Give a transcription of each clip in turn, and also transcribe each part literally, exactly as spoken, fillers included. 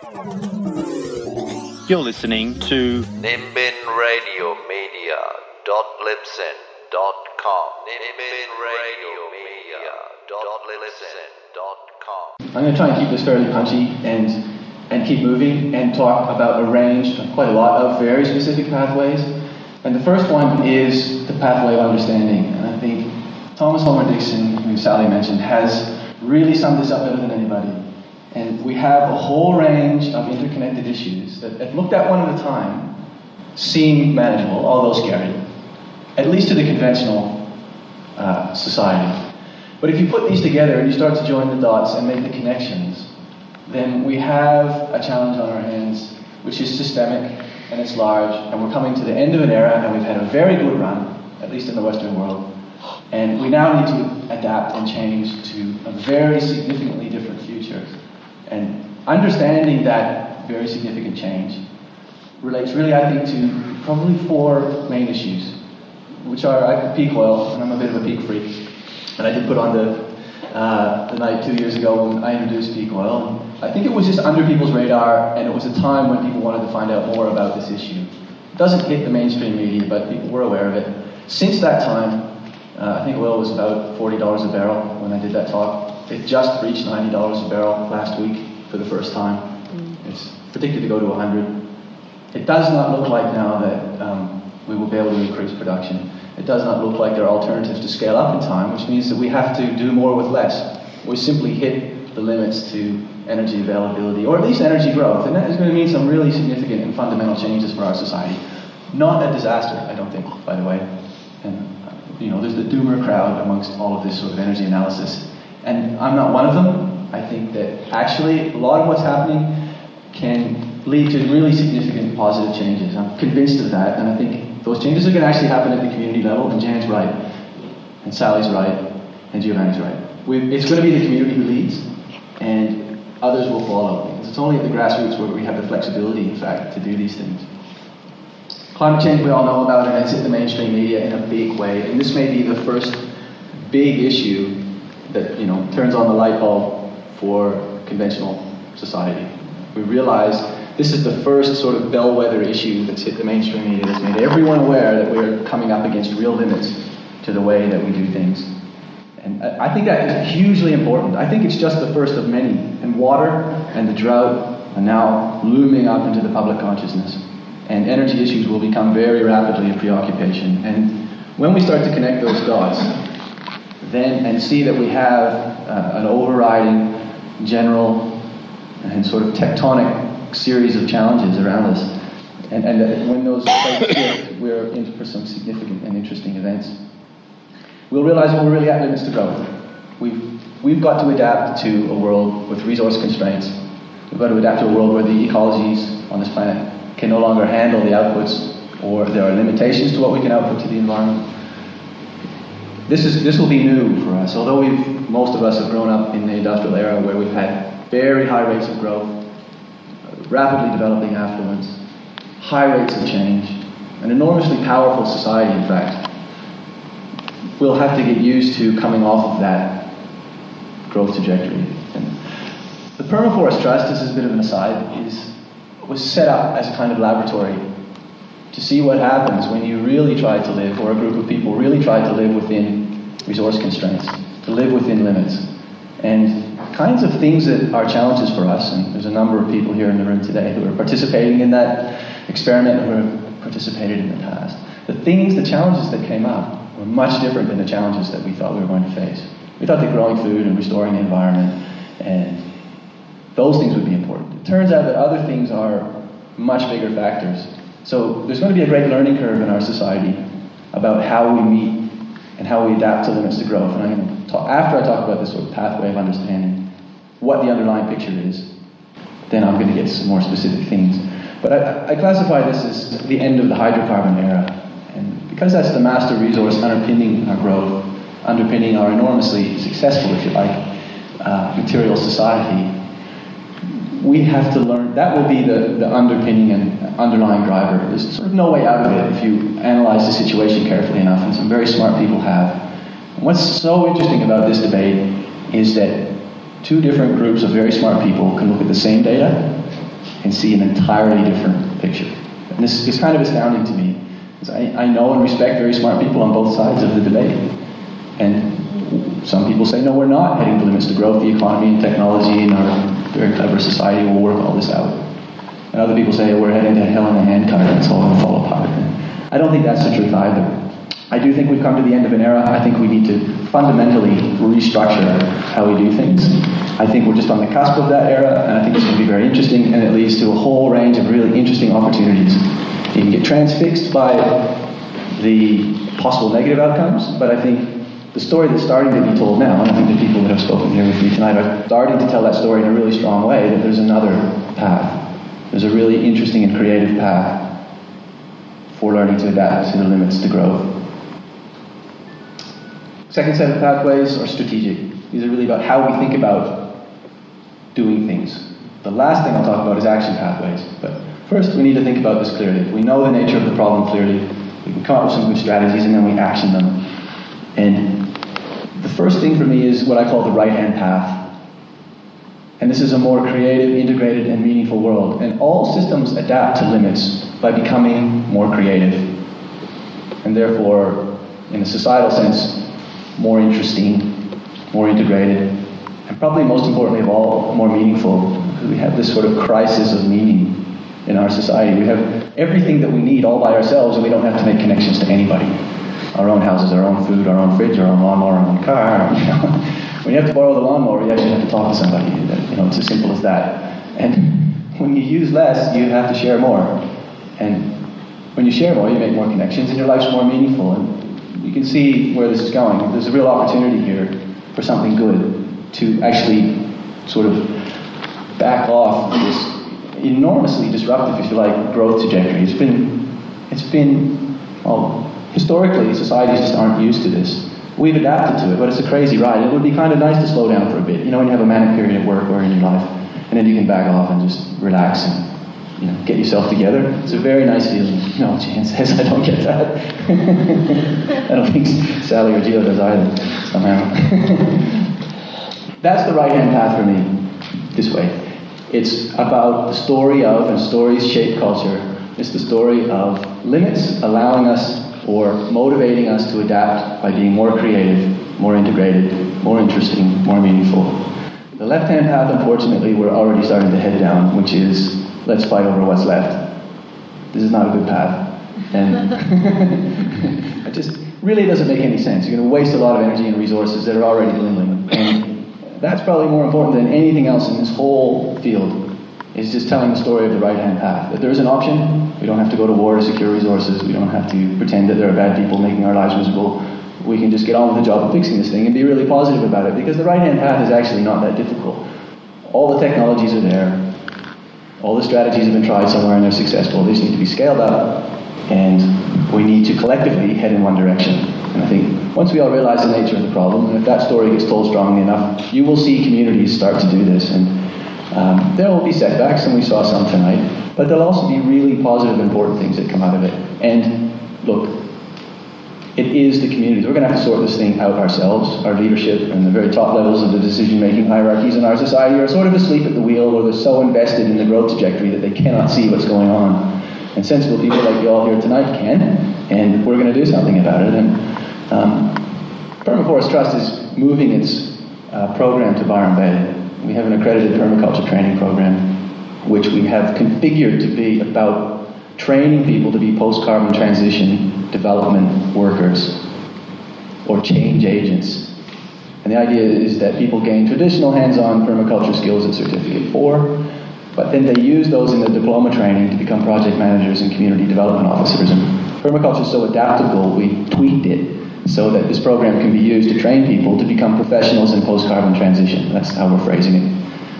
You're listening to Nimbin Radio Media dot libsyn dot com. Nimbin Radio Media dot libsyn dot com. I'm going to try and keep this fairly punchy and and keep moving and talk about a range, quite a lot of very specific pathways. And the first one is the pathway of understanding. And I think Thomas Homer Dixon, who Sally mentioned, has really summed this up better than anybody. And we have a whole range of interconnected issues that, if looked at one at a time, seem manageable, although scary, at least to the conventional uh, society. But if you put these together and you start to join the dots and make the connections, then we have a challenge on our hands, which is systemic and it's large, and we're coming to the end of an era, and we've had a very good run, at least in the Western world, and we now need to adapt and change to a very significantly different future. And understanding that very significant change relates really, I think, to probably four main issues, which are I, peak oil, and I'm a bit of a peak freak, and I did put on the, uh, the night two years ago when I introduced peak oil. I think it was just under people's radar, and it was a time when people wanted to find out more about this issue. It doesn't hit the mainstream media, but people were aware of it. Since that time, uh, I think oil was about forty dollars a barrel when I did that talk. It just reached ninety dollars a barrel last week for the first time. Mm. It's predicted to go to one hundred. It does not look like now that um, we will be able to increase production. It does not look like there are alternatives to scale up in time, which means that we have to do more with less. We simply hit the limits to energy availability, or at least energy growth, and that is going to mean some really significant and fundamental changes for our society. Not a disaster, I don't think, by the way. And you know, there's the doomer crowd amongst all of this sort of energy analysis. And I'm not one of them. I think that actually a lot of what's happening can lead to really significant positive changes. I'm convinced of that, and I think those changes are going to actually happen at the community level, and Jan's right, and Sally's right, and Giovanni's right. We've, it's going to be the community who leads, and others will follow, because it's only at the grassroots where we have the flexibility, in fact, to do these things. Climate change, we all know about it, and it's hit the mainstream media in a big way, and this may be the first big issue that, you know, turns on the light bulb for conventional society. We realize this is the first sort of bellwether issue that's hit the mainstream media, that's made everyone aware that we're coming up against real limits to the way that we do things. And I think that is hugely important. I think it's just the first of many. And water and the drought are now looming up into the public consciousness. And energy issues will become very rapidly a preoccupation. And when we start to connect those dots, then and see that we have uh, an overriding, general, and sort of tectonic series of challenges around us, and, and that when those plates shift, we're in for some significant and interesting events. We'll realize that we're really at limits to growth. We've, we've got to adapt to a world with resource constraints. We've got to adapt to a world where the ecologies on this planet can no longer handle the outputs, or there are limitations to what we can output to the environment. This is this will be new for us. Although we've most of us have grown up in the industrial era where we've had very high rates of growth, rapidly developing affluence, high rates of change, an enormously powerful society, in fact, we'll have to get used to coming off of that growth trajectory. And the Permaforest Trust, this is a bit of an aside, is was set up as a kind of laboratory to see what happens when you really try to live, or a group of people really try to live within resource constraints, to live within limits. And kinds of things that are challenges for us, and there's a number of people here in the room today who are participating in that experiment, who have participated in the past. The things, the challenges that came up were much different than the challenges that we thought we were going to face. We thought that growing food and restoring the environment and those things would be important. It turns out that other things are much bigger factors. So there's going to be a great learning curve in our society about how we meet and how we adapt to limits to growth. And I'm going to talk, after I talk about this sort of pathway of understanding what the underlying picture is, then I'm going to get to some more specific things. But I, I classify this as the end of the hydrocarbon era. And because that's the master resource underpinning our growth, underpinning our enormously successful, if you like, uh, material society, we have to learn, that will be the, the underpinning and underlying driver. There's sort of no way out of it if you analyze the situation carefully enough, and some very smart people have. And what's so interesting about this debate is that two different groups of very smart people can look at the same data and see an entirely different picture. And this is kind of astounding to me, because I, I know and respect very smart people on both sides of the debate. And some people say, no, we're not heading to limits to growth. The economy and technology and our very clever society will work all this out. And other people say, oh, we're heading to hell in a handcart and it's all going to fall apart. And I don't think that's the truth either. I do think we've come to the end of an era. I think we need to fundamentally restructure how we do things. I think we're just on the cusp of that era, and I think it's going to be very interesting, and it leads to a whole range of really interesting opportunities. You can get transfixed by the possible negative outcomes, but I think the story that's starting to be told now, and I think the people that have spoken here with me tonight are starting to tell that story in a really strong way, that there's another path. There's a really interesting and creative path for learning to adapt to the limits to growth. Second set of pathways are strategic. These are really about how we think about doing things. The last thing I'll talk about is action pathways. But first, we need to think about this clearly. If we know the nature of the problem clearly, we can come up with some good strategies and then we action them. And the first thing for me is what I call the right-hand path. And this is a more creative, integrated, and meaningful world. And all systems adapt to limits by becoming more creative. And therefore, in a societal sense, more interesting, more integrated, and probably most importantly of all, more meaningful. Because we have this sort of crisis of meaning in our society. We have everything that we need all by ourselves, and we don't have to make connections to anybody. Our own houses, our own food, our own fridge, our own lawnmower, our own car. You know? When you have to borrow the lawnmower, you actually have to talk to somebody. You know, it's as simple as that. And when you use less, you have to share more. And when you share more, you make more connections, and your life's more meaningful. And you can see where this is going. There's a real opportunity here for something good, to actually sort of back off this enormously disruptive, if you like, growth trajectory. It's been, it's been, well, historically, societies just aren't used to this. We've adapted to it, but it's a crazy ride. It would be kind of nice to slow down for a bit. You know, when you have a manic period at work or in your life, and then you can back off and just relax and, you know, get yourself together. It's a very nice feeling. No, Jan says I don't get that. I don't think Sally or Gio does either, somehow. That's the right-hand path for me, this way. It's about the story of, and stories shape culture, it's the story of limits allowing us or motivating us to adapt by being more creative, more integrated, more interesting, more meaningful. The left-hand path, unfortunately, we're already starting to head down, which is let's fight over what's left. This is not a good path. And it just really doesn't make any sense. You're going to waste a lot of energy and resources that are already dwindling. And that's probably more important than anything else in this whole field, is just telling the story of the right-hand path. That there is an option. We don't have to go to war to secure resources. We don't have to pretend that there are bad people making our lives miserable. We can just get on with the job of fixing this thing and be really positive about it, because the right-hand path is actually not that difficult. All the technologies are there. All the strategies have been tried somewhere and they're successful. They just need to be scaled up, and we need to collectively head in one direction. And I think once we all realize the nature of the problem, and if that story gets told strongly enough, you will see communities start to do this. And um, there will be setbacks, and we saw some tonight, but there'll also be really positive, important things that come out of it. And look, it is the communities. We're going to have to sort this thing out ourselves. Our leadership and the very top levels of the decision-making hierarchies in our society are sort of asleep at the wheel, or they're so invested in the growth trajectory that they cannot see what's going on. And sensible people like you all here tonight can, and we're going to do something about it. And um, Permaforest Trust is moving its uh, program to Byron Bay. We have an accredited permaculture training program, which we have configured to be about training people to be post-carbon transition development workers or change agents. And the idea is that people gain traditional hands-on permaculture skills at Certificate four, but then they use those in the diploma training to become project managers and community development officers. And permaculture is so adaptable, we tweaked it so that this program can be used to train people to become professionals in post-carbon transition. That's how we're phrasing it.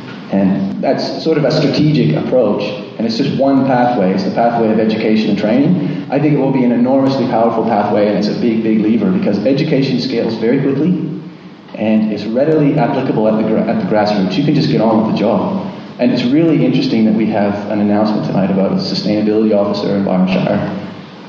And that's sort of a strategic approach, and it's just one pathway. It's the pathway of education and training. I think it will be an enormously powerful pathway, and it's a big, big lever, because education scales very quickly, and it's readily applicable at the, gra- at the grassroots. You can just get on with the job. And it's really interesting that we have an announcement tonight about a sustainability officer in Byron Shire.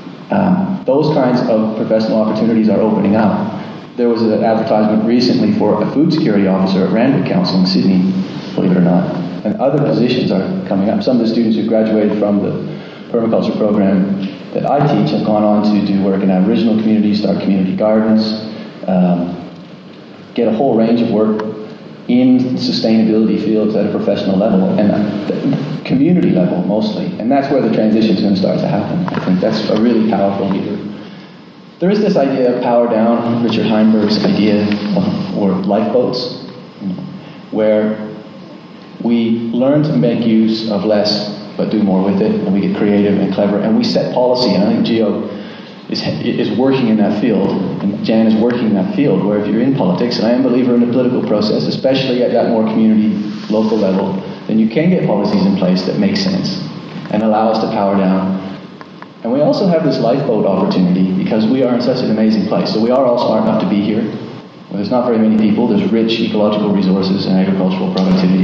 Um, those kinds of professional opportunities are opening up. There was an advertisement recently for a food security officer at Randwick Council in Sydney, believe it or not. and other positions are coming up. Some of the students who graduated from the permaculture program that I teach have gone on to do work in Aboriginal communities, start community gardens, um, get a whole range of work in sustainability fields at a professional level and uh, community level mostly. And that's where the transition is going to start to happen. I think that's a really powerful leader. There is this idea of power down, Richard Heinberg's idea, or lifeboats, where we learn to make use of less but do more with it, and we get creative and clever, and we set policy. And I think Geo is is working in that field, and Jan is working in that field, where if you're in politics, and I am a believer in the political process, especially at that more community, local level, then you can get policies in place that make sense and allow us to power down. And we also have this lifeboat opportunity because we are in such an amazing place. So we are all smart enough to be here. Well, there's not very many people. There's rich ecological resources and agricultural productivity.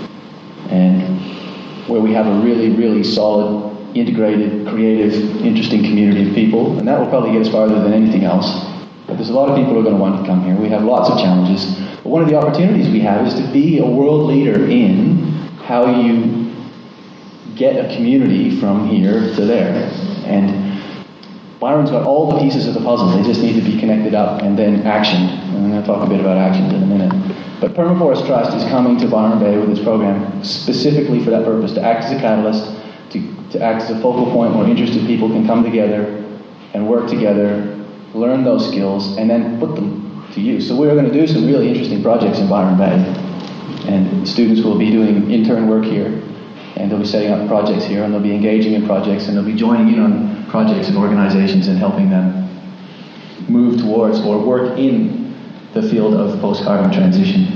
And where we have a really, really solid, integrated, creative, interesting community of people. And that will probably get us farther than anything else. But there's a lot of people who are going to want to come here. We have lots of challenges. But one of the opportunities we have is to be a world leader in how you get a community from here to there. And Byron's got all the pieces of the puzzle. They just need to be connected up and then actioned. And I'm going to talk a bit about actions in a minute. But Permaforest Trust is coming to Byron Bay with its program specifically for that purpose, to act as a catalyst, to, to act as a focal point where interested people can come together and work together, learn those skills, and then put them to use. So we're going to do some really interesting projects in Byron Bay. And students will be doing intern work here, and they'll be setting up projects here, and they'll be engaging in projects, and they'll be joining in on projects and organizations and helping them move towards or work in the field of post-carbon transition.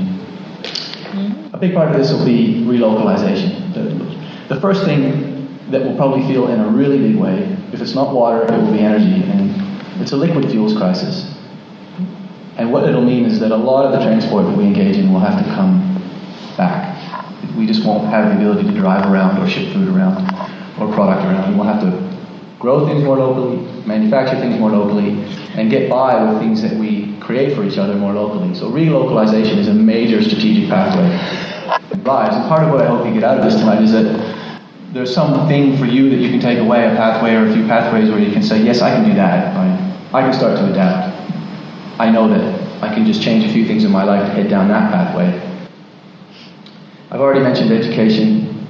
A big part of this will be relocalization. The, the first thing that we'll probably feel in a really big way, if it's not water, it will be energy, and it's a liquid fuels crisis. And what it'll mean is that a lot of the transport that we engage in will have to come back. We just won't have the ability to drive around or ship food around or product around. We'll have to grow things more locally, manufacture things more locally, and get by with things that we create for each other more locally. So relocalization is a major strategic pathway in lives. And part of what I hope you get out of this tonight is that there's something for you that you can take away, a pathway or a few pathways where you can say, yes, I can do that. I, I can start to adapt. I know that I can just change a few things in my life to head down that pathway. I've already mentioned education,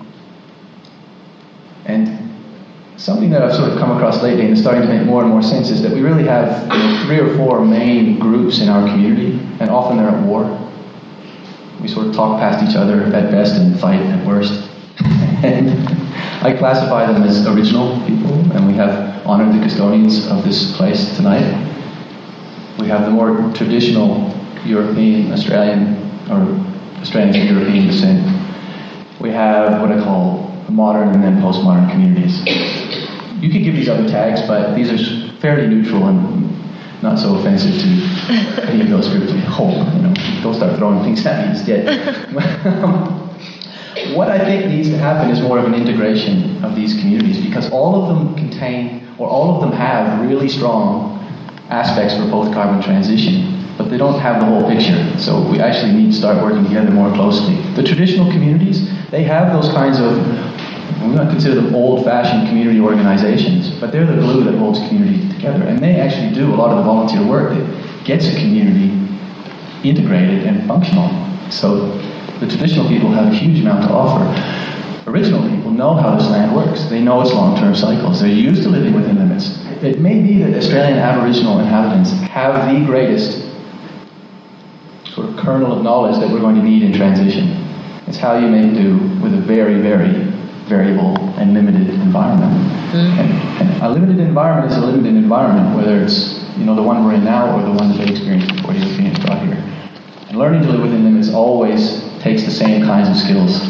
and something that I've sort of come across lately and is starting to make more and more sense is that we really have, you know, three or four main groups in our community, and often they're at war. We sort of talk past each other at best and fight at worst. And I classify them as original people, and we have honored the custodians of this place tonight. We have the more traditional European, Australian, or Australian and European descent. We have what I call modern and then postmodern communities. You could give these other tags, but these are fairly neutral and not so offensive to any of those groups. We hope, you know, don't start throwing things at me instead. What I think needs to happen is more of an integration of these communities, because all of them contain, or all of them have really strong aspects for post-carbon transition, but they don't have the whole picture. So we actually need to start working together more closely. The traditional communities, they have those kinds of, we might consider them old-fashioned community organizations, but they're the glue that holds community together. And they actually do a lot of the volunteer work that gets a community integrated and functional. So the traditional people have a huge amount to offer. Original people know how this land works. They know its long-term cycles. They're used to living within limits. It may be that Australian Aboriginal inhabitants have the greatest sort of kernel of knowledge that we're going to need in transition. It's how you make do with a very, very variable and limited environment. Mm-hmm. And, and a limited environment is a limited environment, whether it's, you know, the one we're in now or the one that they experienced before Europeans got here. And learning to live within limits always takes the same kinds of skills.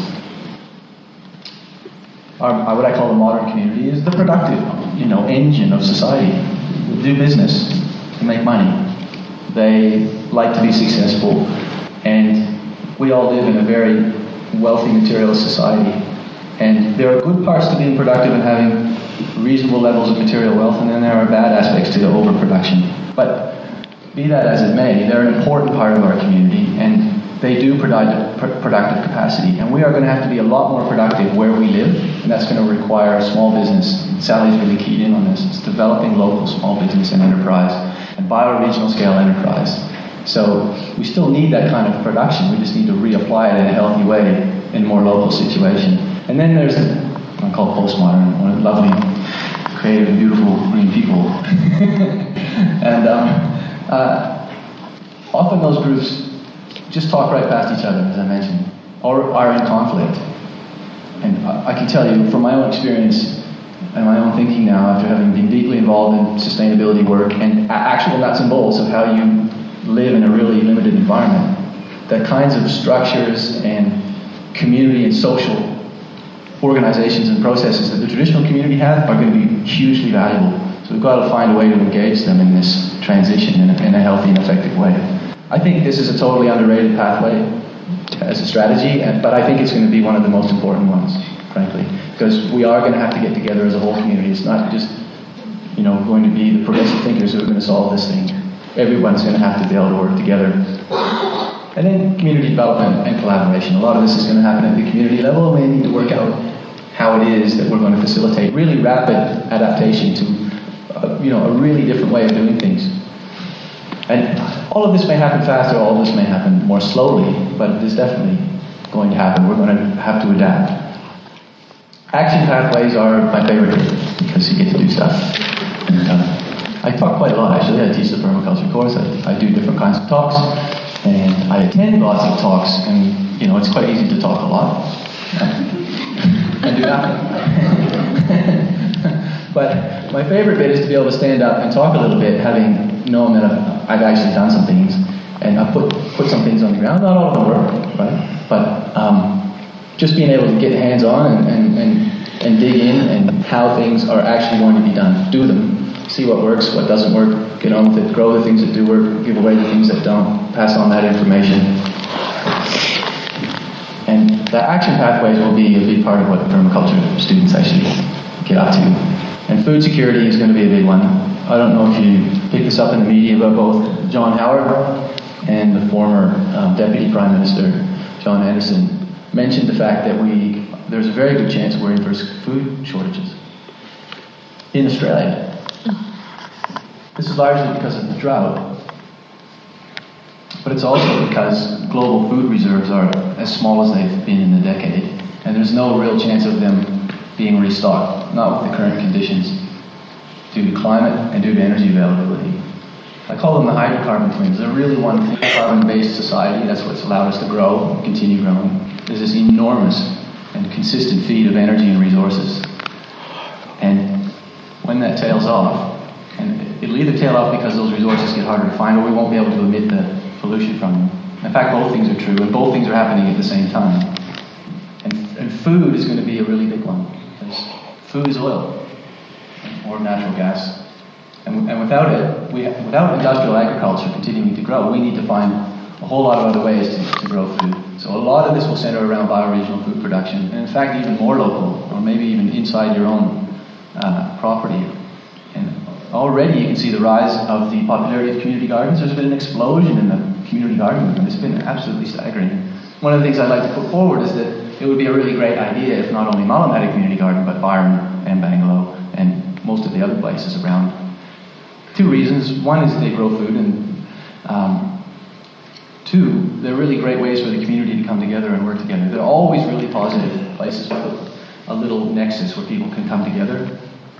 Our, what I call the modern community is the productive, you know, engine of society. They do business to make money. They like to be successful, and we all live in a very wealthy materialist society. And there are good parts to being productive and having reasonable levels of material wealth, and then there are bad aspects to the overproduction. But be that as it may, they're an important part of our community, and they do provide pr- productive capacity. And we are going to have to be a lot more productive where we live, and that's going to require a small business. Sally's really keyed in on this. It's developing local small business and enterprise and bioregional scale enterprise. So we still need that kind of production. We just need to reapply it in a healthy way in a more local situation. And then there's the, I call it postmodern, one of the lovely, creative, and beautiful green people. and um, uh, often those groups just talk right past each other, as I mentioned, or are in conflict. And I, I can tell you from my own experience and my own thinking now, after having been deeply involved in sustainability work and actual nuts and bolts of how you live in a really limited environment, the kinds of structures and community and social organizations and processes that the traditional community have are going to be hugely valuable. So we've got to find a way to engage them in this transition in a, in a healthy and effective way. I think this is a totally underrated pathway as a strategy, but I think it's going to be one of the most important ones, frankly, because we are going to have to get together as a whole community. It's not just, you know, going to be the progressive thinkers who are going to solve this thing. Everyone's going to have to be able to work together. And then community development and collaboration. A lot of this is going to happen at the community level, and we need to work out how it is that we're going to facilitate really rapid adaptation to, uh, you know, a really different way of doing things. And all of this may happen faster, all of this may happen more slowly, but it is definitely going to happen. We're going to have to adapt. Action pathways are my favorite because you get to do stuff. And, uh, I talk quite a lot, actually. I teach the permaculture course. I, I do different kinds of talks, and I attend lots of talks, and, you know, it's quite easy to talk a lot and do nothing. But my favorite bit is to be able to stand up and talk a little bit, having known that I've, I've actually done some things, and I've put, put some things on the ground. Not all of them work, right? But um, just being able to get hands-on and, and, and, and dig in and how things are actually going to be done. Do them. See what works, what doesn't work. Get on with it. Grow the things that do work. Give away the things that don't. Pass on that information. And the action pathways will be a big part of what permaculture students actually get up to. And food security is going to be a big one. I don't know if you picked this up in the media, but both John Howard and the former um, Deputy Prime Minister, John Anderson, mentioned the fact that we there's a very good chance we're in for food shortages in Australia. This is largely because of the drought, but it's also because global food reserves are as small as they've been in a decade, and there's no real chance of them being restocked, not with the current conditions, due to climate and due to energy availability. I call them the hydrocarbon twins. They're really one thing. Carbon-based society, that's what's allowed us to grow and continue growing. There's this enormous and consistent feed of energy and resources. And when that tails off, and it'll either tail off because those resources get harder to find, or we won't be able to emit the pollution from them. In fact, both things are true, and both things are happening at the same time. And, and food is going to be a really big one. Food is oil, or natural gas, and, and without it, we without industrial agriculture continuing to grow, we need to find a whole lot of other ways to, to grow food. So a lot of this will center around bioregional food production, and in fact, even more local, or maybe even inside your own uh, property. And already you can see the rise of the popularity of community gardens. There's been an explosion in the community garden movement. It's been absolutely staggering. One of the things I'd like to put forward is that it would be a really great idea if not only Mullum had a community garden, but Byron and Bangalow and most of the other places around. Two reasons. One is they grow food, and um, two, they're really great ways for the community to come together and work together. They're always really positive places with a, a little nexus where people can come together.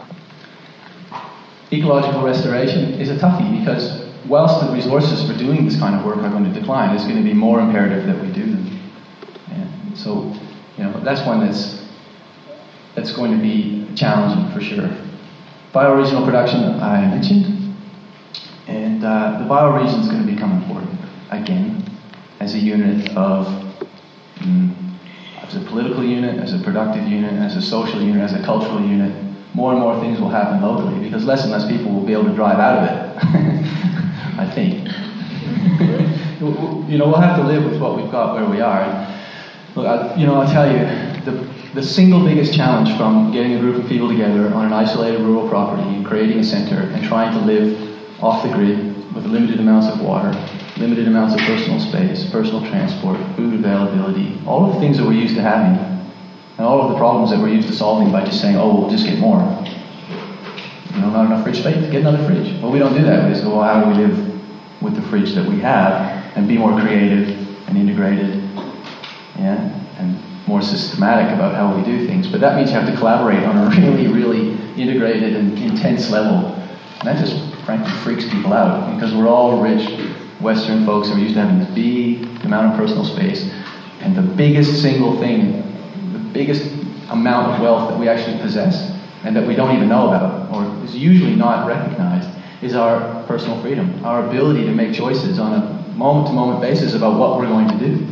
Ecological restoration is a toughie because whilst the resources for doing this kind of work are going to decline, it's going to be more imperative that we do them. And so, you know, that's one that's that's going to be challenging for sure. Bioregional production, I mentioned, and uh, the bioregion is going to become important again as a unit of, um, as a political unit, as a productive unit, as a social unit, as a cultural unit. More and more things will happen locally because less and less people will be able to drive out of it. I think. You know, we'll have to live with what we've got where we are. Look, I, you know, I'll tell you, the, the single biggest challenge from getting a group of people together on an isolated rural property and creating a center and trying to live off the grid with limited amounts of water limited amounts of personal space, personal transport, food availability, all of the things that we're used to having, and all of the problems that we're used to solving by just saying, oh, we'll just get more. You know, not enough fridge space, get another fridge. Well, we don't do that. We say, well, how do we live with the fridge that we have and be more creative and integrated, yeah, and more systematic about how we do things. But that means you have to collaborate on a really, really integrated and intense level. And that just frankly freaks people out, because we're all rich Western folks who are used to having this big amount of personal space. And the biggest single thing, the biggest amount of wealth that we actually possess and that we don't even know about, or is usually not recognized, is our personal freedom, our ability to make choices on a moment-to-moment basis about what we're going to do.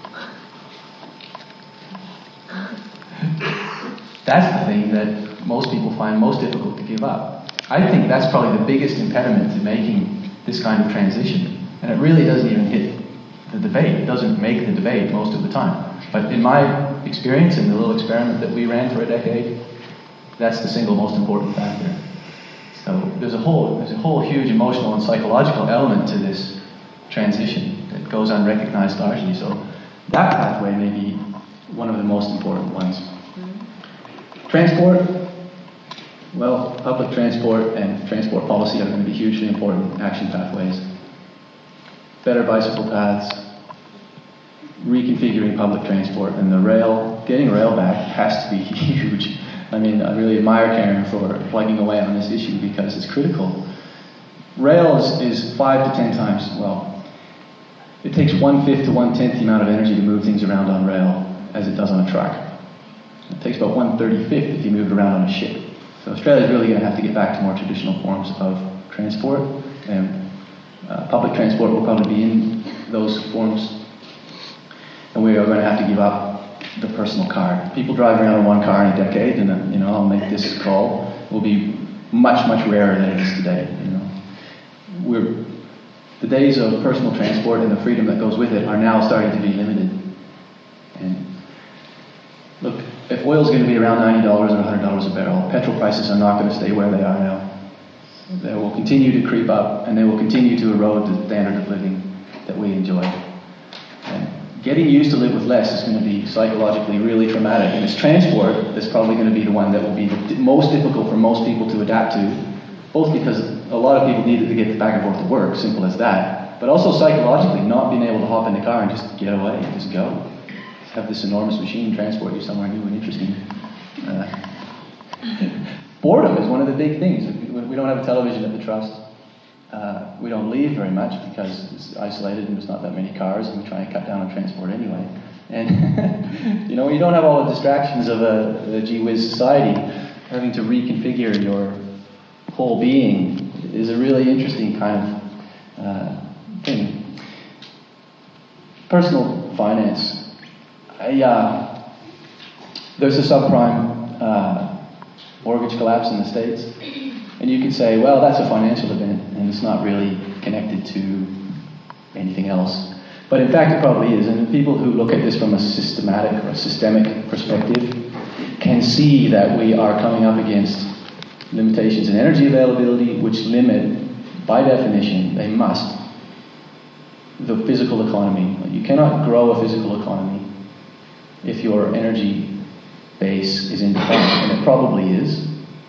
That's the thing that most people find most difficult to give up. I think that's probably the biggest impediment to making this kind of transition. And it really doesn't even hit the debate. It doesn't make the debate most of the time. But in my experience, in the little experiment that we ran for a decade, that's the single most important factor. So there's a whole, there's a whole huge emotional and psychological element to this transition that goes unrecognized largely. So that pathway may be one of the most important ones. Transport, well, public transport and transport policy are going to be hugely important action pathways. Better bicycle paths, reconfiguring public transport, and the rail, getting rail back has to be huge. I mean, I really admire Karen for plugging away on this issue because it's critical. Rail is, is five to ten times, well, it takes one-fifth to one-tenth the amount of energy to move things around on rail as it does on a truck. It takes about one thirty-fifth if you move it around on a ship. So Australia's really going to have to get back to more traditional forms of transport, and uh, public transport will probably be in those forms. And we are going to have to give up the personal car. People driving around in one car in a decade, and uh, you know, I'll make this call, will be much, much rarer than it is today. You know, we're the days of personal transport and the freedom that goes with it are now starting to be limited. And look, if oil's going to be around ninety dollars or one hundred dollars a barrel, petrol prices are not going to stay where they are now. They will continue to creep up, and they will continue to erode the standard of living that we enjoy. And getting used to live with less is going to be psychologically really traumatic, and it's transport that's probably going to be the one that will be the most difficult for most people to adapt to, both because a lot of people need it to get back and forth to work, simple as that, but also psychologically, not being able to hop in the car and just get away, just go. Have this enormous machine transport you somewhere new and interesting. Uh, boredom is one of the big things. We don't have a television at the Trust. Uh, we don't leave very much because it's isolated and there's not that many cars, and we try and cut down on transport anyway. And you know, when you don't have all the distractions of a, a gee whiz society, having to reconfigure your whole being is a really interesting kind of uh, thing. Personal finance. I, uh, there's a subprime uh, mortgage collapse in the States, and you could say, well, that's a financial event, and it's not really connected to anything else. But in fact, it probably is, and people who look at this from a systematic or a systemic perspective can see that we are coming up against limitations in energy availability, which limit, by definition, they must, the physical economy. You cannot grow a physical economy if your energy base is in decline, and it probably is.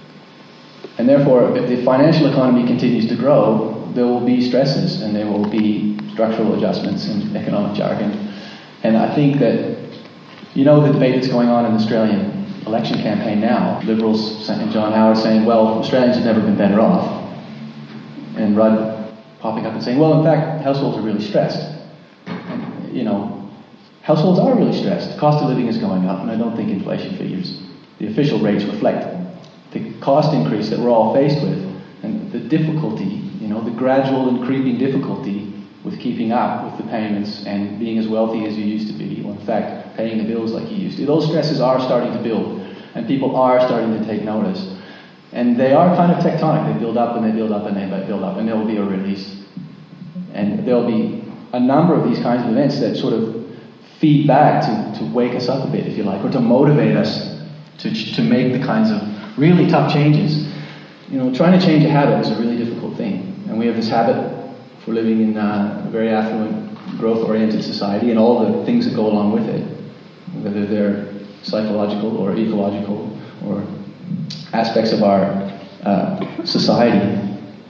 And therefore, if the financial economy continues to grow, there will be stresses, and there will be structural adjustments in economic jargon. And I think that, you know, the debate that's going on in the Australian election campaign now, Liberals and John Howard saying, well, Australians have never been better off. And Rudd popping up and saying, well, in fact, households are really stressed. And, you know, households are really stressed. The cost of living is going up, and I don't think inflation figures, the official rates reflect the cost increase that we're all faced with, and the difficulty, you know, the gradual and creeping difficulty with keeping up with the payments and being as wealthy as you used to be, or in fact, paying the bills like you used to. Those stresses are starting to build, and people are starting to take notice. And they are kind of tectonic. They build up and they build up and they build up, and there will be a release. And there will be a number of these kinds of events that sort of feed back to, to wake us up a bit, if you like, or to motivate us to to make the kinds of really tough changes. You know, trying to change a habit is a really difficult thing. And we have this habit we're living in uh, a very affluent, growth-oriented society, and all the things that go along with it, whether they're psychological or ecological or aspects of our uh, society.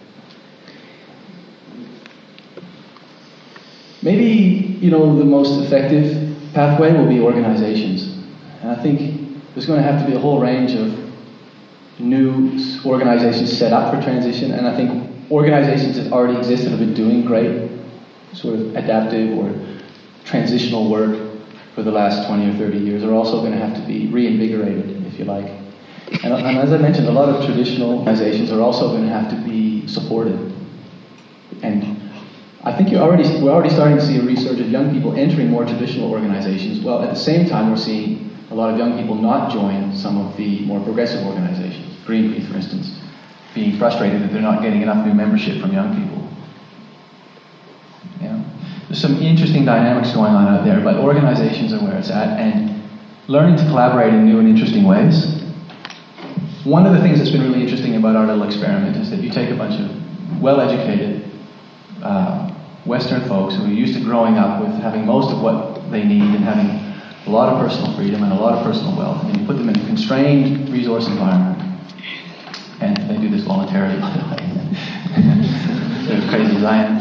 Maybe, you know, the most effective pathway will be organizations. And I think there's going to have to be a whole range of new organizations set up for transition, and I think organizations that already exist and have been doing great sort of adaptive or transitional work for the last twenty or thirty years are also going to have to be reinvigorated, if you like. And, and as I mentioned, a lot of traditional organizations are also going to have to be supported. And I think you're already, we're already starting to see a resurgence of young people entering more traditional organizations. Well, at the same time, we're seeing a lot of young people not join some of the more progressive organizations. Greenpeace, for instance, being frustrated that they're not getting enough new membership from young people. You know, there's some interesting dynamics going on out there, but organizations are where it's at, and learning to collaborate in new and interesting ways. One of the things that's been really interesting about our little experiment is that you take a bunch of well-educated uh, Western folks who are used to growing up with having most of what they need and having a lot of personal freedom and a lot of personal wealth, and you put them in a constrained resource environment. And they do this voluntarily, by the way. They're as crazy as I am.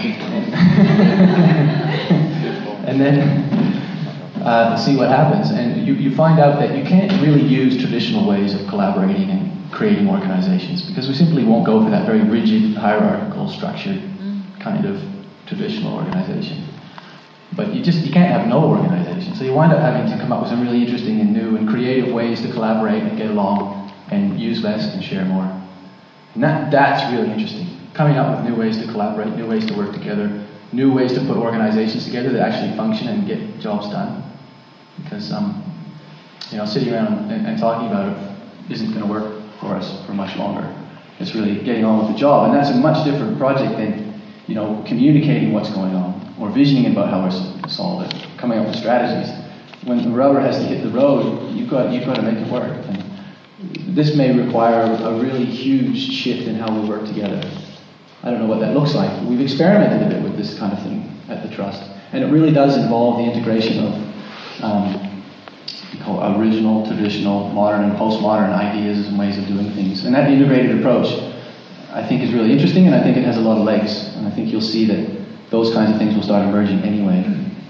And then uh, see what happens. And you, you find out that you can't really use traditional ways of collaborating and creating organizations, because we simply won't go for that very rigid, hierarchical, structured kind of traditional organization. But you just you can't have no organization. So you wind up having to come up with some really interesting and new and creative ways to collaborate and get along and use less and share more. And that, that's really interesting. Coming up with new ways to collaborate, new ways to work together, new ways to put organizations together that actually function and get jobs done. Because, um, you know, sitting around and, and talking about it isn't going to work for us for much longer. It's really getting on with the job. And that's a much different project than, you know, communicating what's going on or visioning about how we're to solve it, coming up with strategies. When the rubber has to hit the road, you've got, you've got to make it work. And this may require a really huge shift in how we work together. I don't know what that looks like. We've experimented a bit with this kind of thing at the Trust. And it really does involve the integration of um, we call original, traditional, modern, and postmodern ideas and ways of doing things. And that integrated approach, I think, is really interesting, and I think it has a lot of legs. And I think you'll see that those kinds of things will start emerging anyway.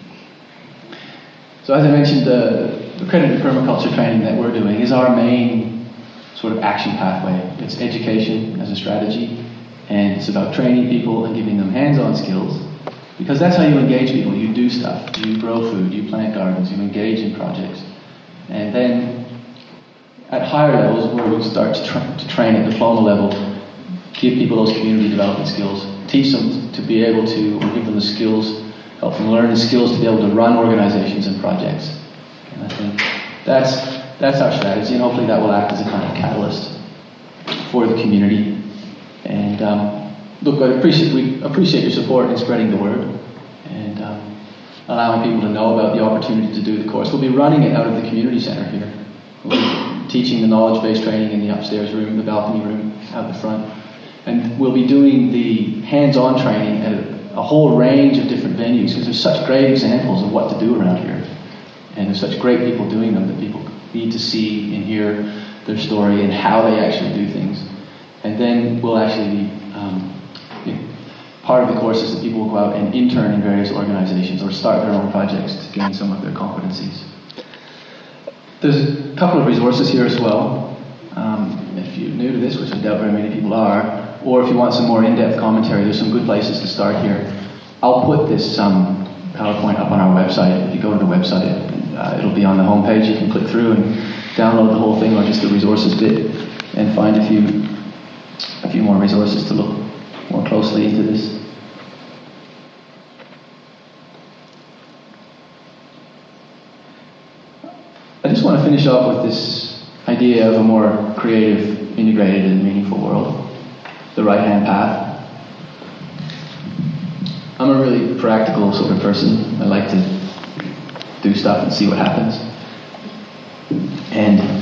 So as I mentioned, the accredited permaculture training that we're doing is our main sort of action pathway. It's education as a strategy, and it's about training people and giving them hands-on skills, because that's how you engage people. You do stuff, you grow food, you plant gardens, you engage in projects. And then at higher levels, where we start to, tra- to train at diploma level, give people those community development skills, teach them to be able to, or give them the skills, help them learn the skills to be able to run organizations and projects. And I think that's that's our strategy, and hopefully that will act as a kind of catalyst for the community. And um, look, I appreciate we appreciate your support in spreading the word and um, allowing people to know about the opportunity to do the course. We'll be running it out of the community center here. We'll be teaching the knowledge-based training in the upstairs room, the balcony room out the front. And we'll be doing the hands-on training at a, a whole range of different venues, because there's such great examples of what to do around here. And there's such great people doing them that people need to see and hear their story and how they actually do things. And then we'll actually be, um, you know, part of the course is that people will go out and intern in various organizations or start their own projects to gain some of their competencies. There's a couple of resources here as well. Um, if you're new to this, which I doubt very many people are, or if you want some more in-depth commentary, there's some good places to start here. I'll put this um, PowerPoint up on our website. If you go to the website, uh, it'll be on the homepage. You can click through and download the whole thing, or just the resources bit, and find a few a few more resources to look more closely into this. I just want to finish off with this idea of a more creative, integrated, and meaningful world, the right-hand path. I'm a really practical sort of person. I like to do stuff and see what happens. And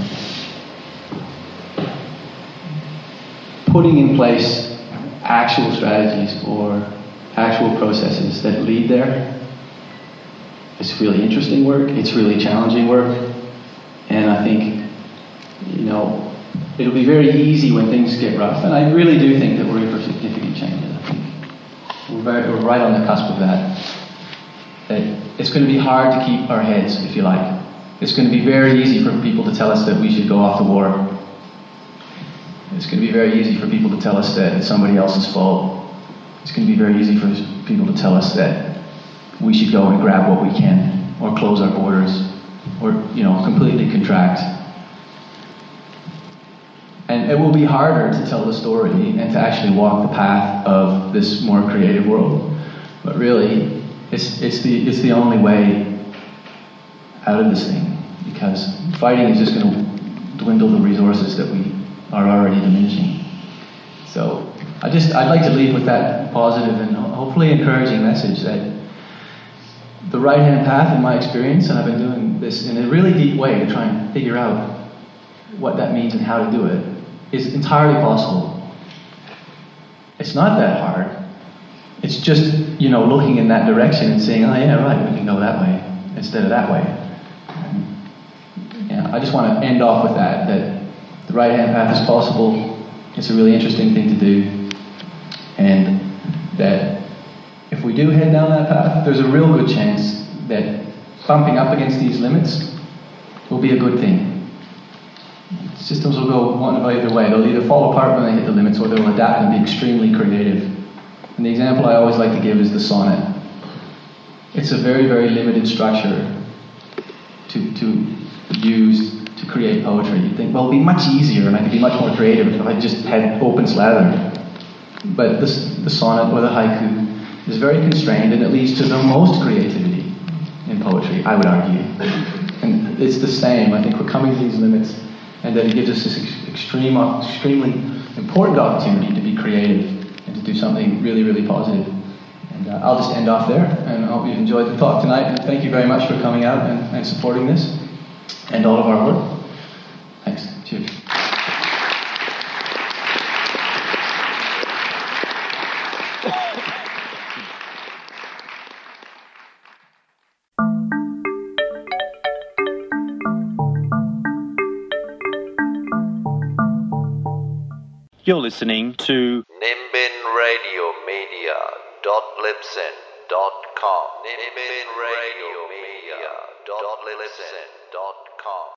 putting in place actual strategies or actual processes that lead there. It's really interesting work, it's really challenging work, and I think, you know, it'll be very easy when things get rough, and I really do think that we're in for significant changes. I think we're, very, we're right on the cusp of that. That it's going to be hard to keep our heads, if you like. It's going to be very easy for people to tell us that we should go off to war. It's going to be very easy for people to tell us that it's somebody else's fault. It's going to be very easy for people to tell us that we should go and grab what we can, or close our borders, or, you know, completely contract. And it will be harder to tell the story and to actually walk the path of this more creative world. But really, it's it's the it's the only way out of this thing, because fighting is just going to dwindle the resources that we are already diminishing. So I just I'd like to leave with that positive and hopefully encouraging message that the right-hand path, in my experience, and I've been doing this in a really deep way to try and figure out what that means and how to do it, is entirely possible. It's not that hard. It's just, you know, looking in that direction and saying, oh yeah, right, we can go that way instead of that way. And, yeah, I just want to end off with that, that the right-hand path is possible. It's a really interesting thing to do. And that if we do head down that path, there's a real good chance that bumping up against these limits will be a good thing. Systems will go one of either way. They'll either fall apart when they hit the limits, or they'll adapt and be extremely creative. And the example I always like to give is the sonnet. It's a very, very limited structure to, to use to create poetry. You think, well, it'd be much easier and I could be much more creative if I just had open slather. But the, the sonnet or the haiku is very constrained, and it leads to the most creativity in poetry, I would argue. And it's the same. I think we're coming to these limits, and that it gives us this ex- extreme, extremely important opportunity to be creative and to do something really, really positive. And uh, I'll just end off there, and I hope you've enjoyed the talk tonight, and thank you very much for coming out and, and supporting this and all of our work. Thanks. Cheers. You're listening to Nimbin Radio Media dot libsyn dot com. Nimbin Radio Media dot libsyn dot com.